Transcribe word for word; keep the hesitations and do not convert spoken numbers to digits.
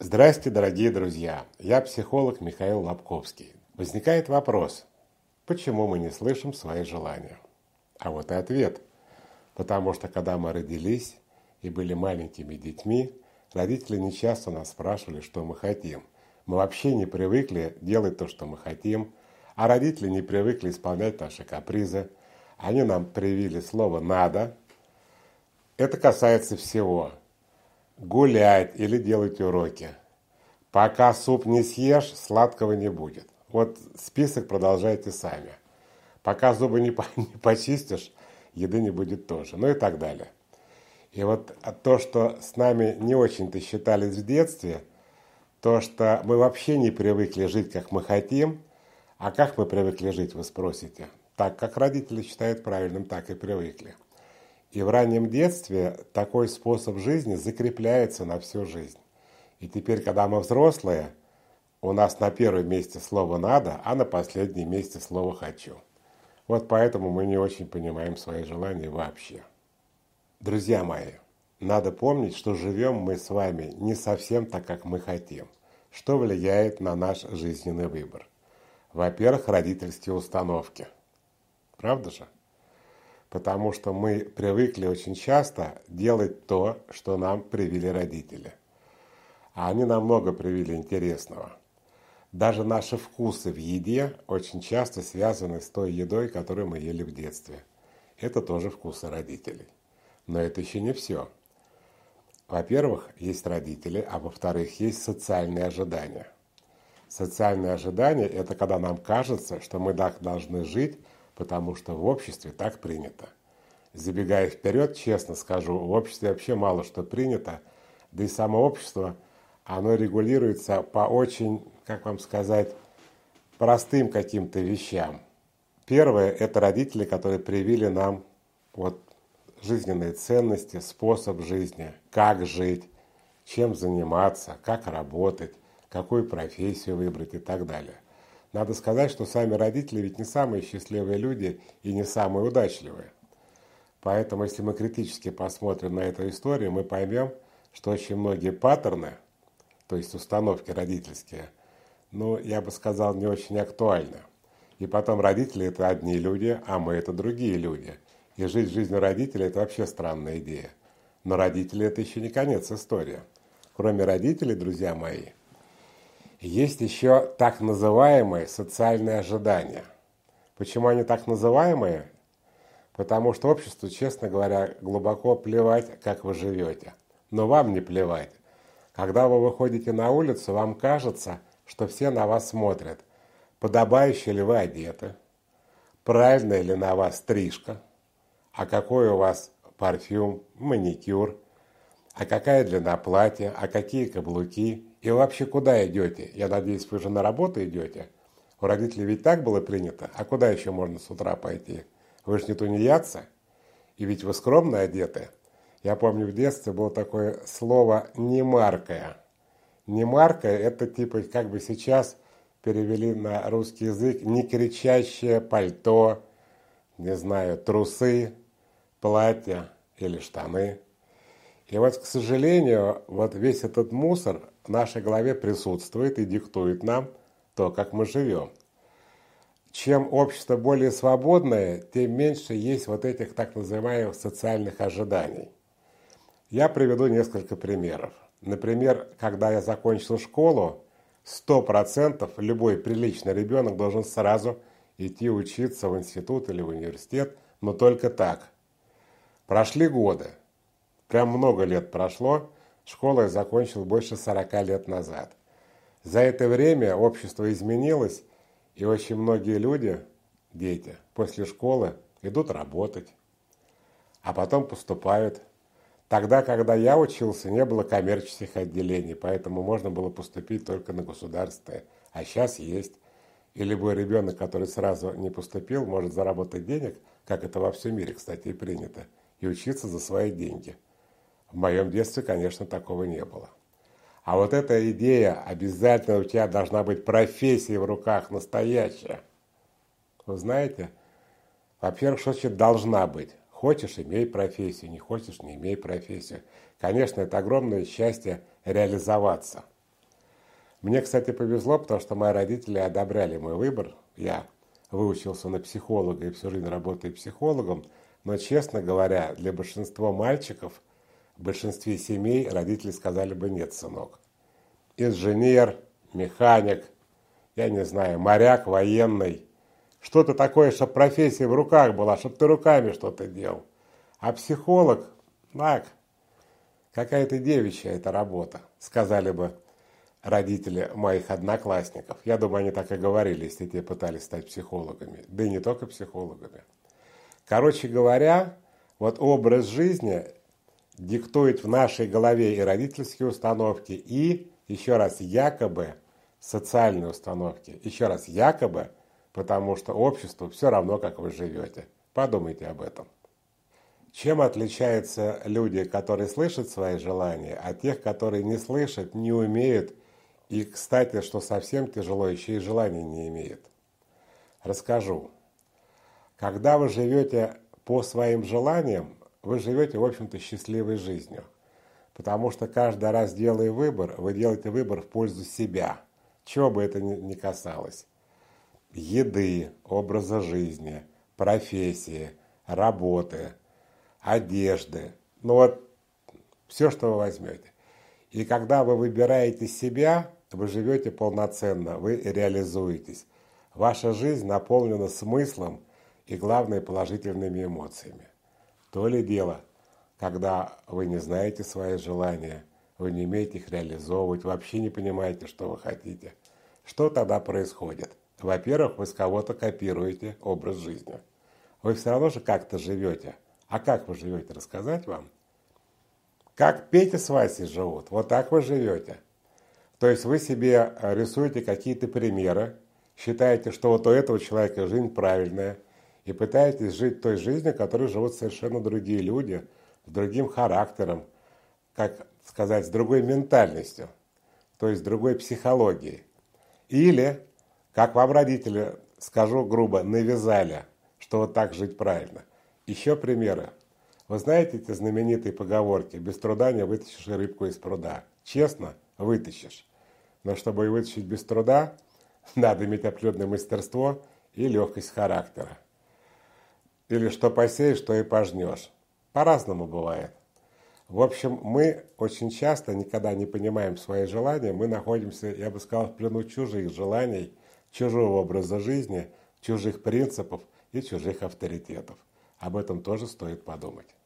Здрасте, дорогие друзья! Я психолог Михаил Лобковский. Возникает вопрос, почему мы не слышим свои желания? А вот и ответ. Потому что когда мы родились и были маленькими детьми, родители нечасто нас спрашивали, что мы хотим. Мы вообще не привыкли делать то, что мы хотим, а родители не привыкли исполнять наши капризы. Они нам привили слово «надо». Это касается всего. Гулять или делать уроки. Пока суп не съешь, сладкого не будет. Вот список продолжайте сами. Пока зубы не, по, не почистишь, еды не будет тоже. Ну и так далее. И вот то, что с нами не очень-то считались в детстве, то, что мы вообще не привыкли жить, как мы хотим. А как мы привыкли жить, вы спросите? Так, как родители считают правильным, так и привыкли. И в раннем детстве такой способ жизни закрепляется на всю жизнь. И теперь, когда мы взрослые, у нас на первом месте слово «надо», а на последнем месте слово «хочу». Вот поэтому мы не очень понимаем свои желания вообще. Друзья мои, надо помнить, что живем мы с вами не совсем так, как мы хотим. Что влияет на наш жизненный выбор? Во-первых, родительские установки. Правда же? Потому что мы привыкли очень часто делать то, что нам привили родители. А они нам много привили интересного. Даже наши вкусы в еде очень часто связаны с той едой, которую мы ели в детстве. Это тоже вкусы родителей. Но это еще не все. Во-первых, есть родители, а во-вторых, есть социальные ожидания. Социальные ожидания – это когда нам кажется, что мы так должны жить, потому что в обществе так принято. Забегая вперед, честно скажу, в обществе вообще мало что принято, да и само общество, оно регулируется по очень, как вам сказать, простым каким-то вещам. Первое – это родители, которые привили нам вот, жизненные ценности, способ жизни, как жить, чем заниматься, как работать, какую профессию выбрать и так далее. Надо сказать, что сами родители ведь не самые счастливые люди и не самые удачливые. Поэтому, если мы критически посмотрим на эту историю, мы поймем, что очень многие паттерны, то есть установки родительские, ну, я бы сказал, не очень актуальны. И потом родители – это одни люди, а мы – это другие люди. И жить жизнью родителей – это вообще странная идея. Но родители – это еще не конец истории. Кроме родителей, друзья мои, есть еще так называемые социальные ожидания. Почему они так называемые? Потому что обществу, честно говоря, глубоко плевать, как вы живете. Но вам не плевать. Когда вы выходите на улицу, вам кажется, что все на вас смотрят. Подобающе ли вы одеты? Правильная ли на вас стрижка? А какой у вас парфюм, маникюр? А какая длина платья? А какие каблуки? И вообще куда идете? Я надеюсь, вы же на работу идете? У родителей ведь так было принято. А куда еще можно с утра пойти? Вы же не тунеядцы? И ведь вы скромно одеты. Я помню, в детстве было такое слово «немаркая». «Немаркая» – это типа, как бы сейчас перевели на русский язык, не кричащее пальто, не знаю, трусы, платья или штаны. И вот, к сожалению, вот весь этот мусор в нашей голове присутствует и диктует нам то, как мы живем. Чем общество более свободное, тем меньше есть вот этих так называемых социальных ожиданий. Я приведу несколько примеров. Например, когда я закончил школу, сто процентов любой приличный ребенок должен сразу идти учиться в институт или в университет, но только так. Прошли годы. Прям много лет прошло, школу я закончил больше сорока лет назад. За это время общество изменилось, и очень многие люди, дети, после школы идут работать, а потом поступают. Тогда, когда я учился, не было коммерческих отделений, поэтому можно было поступить только на государственные, а сейчас есть. И любой ребенок, который сразу не поступил, может заработать денег, как это во всем мире, кстати, и принято, и учиться за свои деньги. В моем детстве, конечно, такого не было. А вот эта идея, обязательно у тебя должна быть профессия в руках, настоящая. Вы знаете, во-первых, что значит должна быть? Хочешь – имей профессию, не хочешь – не имей профессию. Конечно, это огромное счастье реализоваться. Мне, кстати, повезло, потому что мои родители одобряли мой выбор. Я выучился на психолога и всю жизнь работаю психологом. Но, честно говоря, для большинства мальчиков, в большинстве семей родители сказали бы: нет, сынок. Инженер, механик, я не знаю, моряк, военный. Что-то такое, чтобы профессия в руках была, чтобы ты руками что-то делал. А психолог, так, какая-то девичья эта работа, сказали бы родители моих одноклассников. Я думаю, они так и говорили, если те пытались стать психологами. Да и не только психологами. Короче говоря, вот образ жизни диктует в нашей голове и родительские установки, и, еще раз, якобы социальные установки. Еще раз, якобы, потому что обществу все равно, как вы живете. Подумайте об этом. Чем отличаются люди, которые слышат свои желания, от тех, которые не слышат, не умеют, и, кстати, что совсем тяжело, еще и желания не имеют? Расскажу. Когда вы живете по своим желаниям, вы живете, в общем-то, счастливой жизнью. Потому что каждый раз, делая выбор, вы делаете выбор в пользу себя, чего бы это ни касалось. Еды, образа жизни, профессии, работы, одежды. Ну вот, все, что вы возьмете. И когда вы выбираете себя, вы живете полноценно, вы реализуетесь. Ваша жизнь наполнена смыслом и, главное, положительными эмоциями. То ли дело, когда вы не знаете свои желания, вы не умеете их реализовывать, вообще не понимаете, что вы хотите. Что тогда происходит? Во-первых, вы с кого-то копируете образ жизни. Вы все равно же как-то живете. А как вы живете, рассказать вам? Как Петя с Васей живут, вот так вы живете. То есть вы себе рисуете какие-то примеры, считаете, что вот у этого человека жизнь правильная, и пытаетесь жить той жизнью, которой живут совершенно другие люди, с другим характером, как сказать, с другой ментальностью, то есть с другой психологией. Или, как вам родители, скажу грубо, навязали, что вот так жить правильно. Еще примеры. Вы знаете эти знаменитые поговорки: без труда не вытащишь рыбку из пруда. Честно, вытащишь. Но чтобы ее вытащить без труда, надо иметь определенное мастерство и легкость характера. Или что посеешь, то и пожнешь. По-разному бывает. В общем, мы очень часто никогда не понимаем свои желания. Мы находимся, я бы сказал, в плену чужих желаний, чужого образа жизни, чужих принципов и чужих авторитетов. Об этом тоже стоит подумать.